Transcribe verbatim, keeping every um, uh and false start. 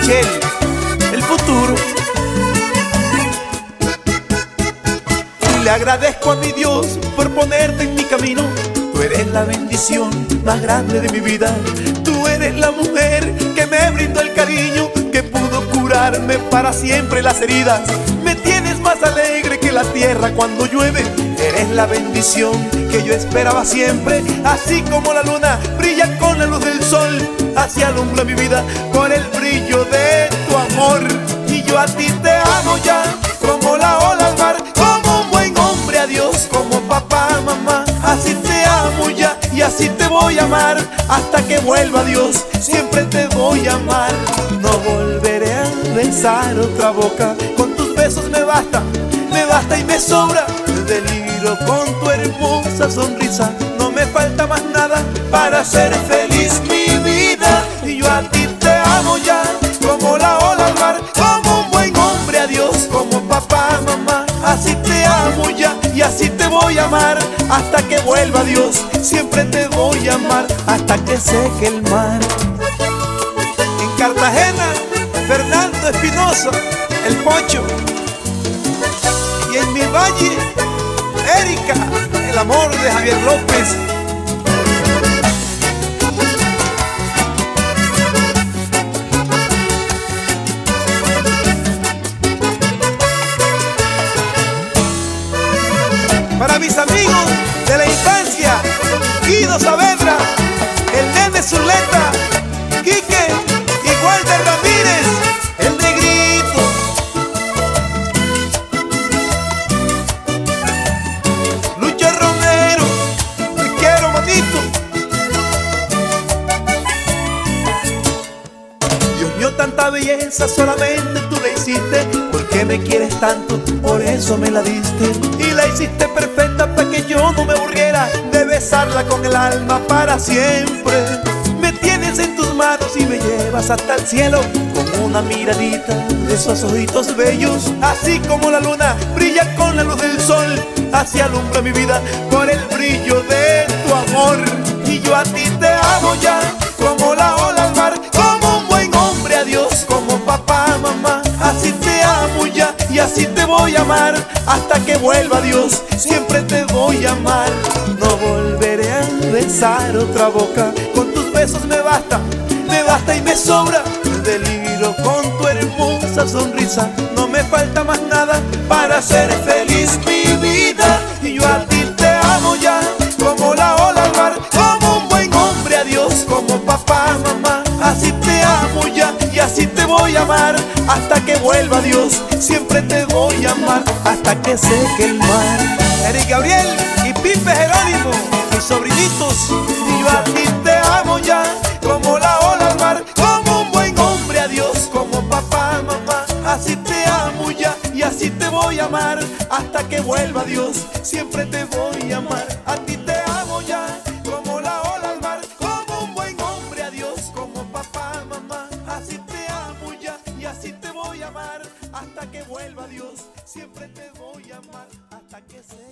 Michelle, el futuro. Y le agradezco a mi Dios por ponerte en mi camino. Tú eres la bendición más grande de mi vida. Tú eres la mujer que me brindó el cariño, que pudo curarme para siempre las heridas. Me tienes más alegre que la tierra cuando llueve. Eres la bendición que yo esperaba siempre. Así como la luna brilla con la luz del sol, así alumbra mi vida con el brillo de tu amor. Y yo a ti te amo ya, como la ola al mar, como un buen hombre a Dios, como papá, mamá. Así te amo ya y así te voy a amar hasta que vuelva Dios. Siempre te voy a amar. No volveré a besar otra boca. Con tus besos me basta, me basta y me sobra. Deliro con tu hermosa sonrisa. No me falta más nada para ser feliz mi vida. Y yo a ti te amo ya, como la ola al mar, como un buen hombre a Dios, como papá, mamá. Así te amo ya y así te voy a amar hasta que vuelva Dios. Siempre te voy a amar hasta que seque el mar. En Cartagena, Fernando Espinosa, el Pocho. Y en mi valle, Erika, el amor de Javier López. Para mis amigos de la infancia, Guido Saavedra, el Nene Zuleta, Quique y Walter Ramírez, el Negrito. Lucho Romero, te quiero, manito. Dios mío, tanta belleza solamente tú la hiciste. ¿Por qué me quieres tanto? Por eso me la diste. Y la hiciste perfecta para que yo no me aburriera de besarla con el alma para siempre. Me tienes en tus manos y me llevas hasta el cielo con una miradita de esos ojitos bellos. Así como la luna brilla con la luz del sol, así alumbra mi vida por el brillo de tu amor. Y yo a ti te amo ya, como la ola al mar, como un buen hombre a Dios, como papá, mamá. Así te amo ya y así te voy a amar hasta que vuelva Dios. Siempre te voy a amar. No volveré a besar otra boca. Con tus besos me basta, me basta y me sobra. Deliro con tu hermosa sonrisa. No me falta más nada para ser feliz mi vida. Y yo a ti te amo ya, como la ola al mar, como un buen hombre a Dios, como papá, mamá. Así te amo ya y así te voy a amar hasta que vuelva Dios. Siempre te voy a amar hasta que seque el mar. Eric Gabriel y Pipe Jerónimo, mis sobrinitos. Y yo a ti te amo ya, como la ola al mar, como un buen hombre a Dios, como papá, mamá. Así te amo ya y así te voy a amar hasta que vuelva Dios. Siempre te voy a amar. A ti te amo ya, como la ola al mar, como un buen hombre a Dios, como papá, mamá. Así te amo ya y así te voy a amar hasta que vuelva Dios. Siempre te voy a amar hasta que sea